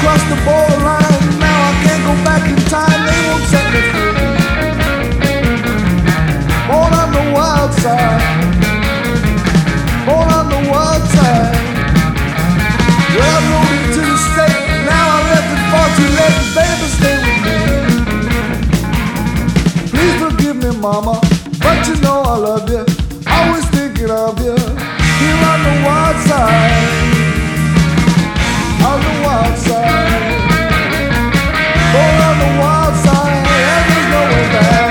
crossed the borderline. Now I can't go back in time. They won't set me free. Born on the wild side. Born on the wild side. Well, I rode into the state. Now I left it far too late. Baby, stay with me. Please forgive me, mama, but you know I love you. Always thinking of you. Here on the wild side. On the wild side. Born on the wild side. And there's no way back.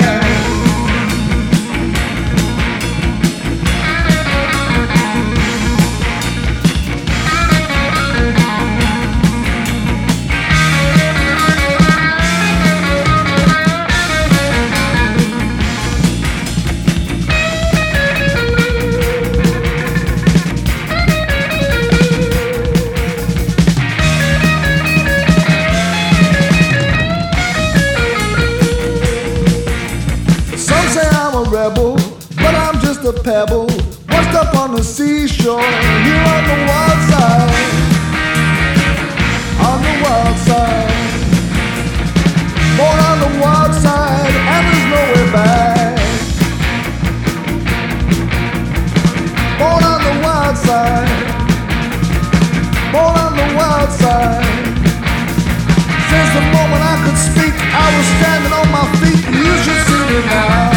Rebel, but I'm just a pebble washed up on the seashore. Here on the wild side. On the wild side. Born on the wild side. And there's no way back. Born on the wild side. Born on the wild side. Since the moment I could speak, I was standing on my feet. You should see me now.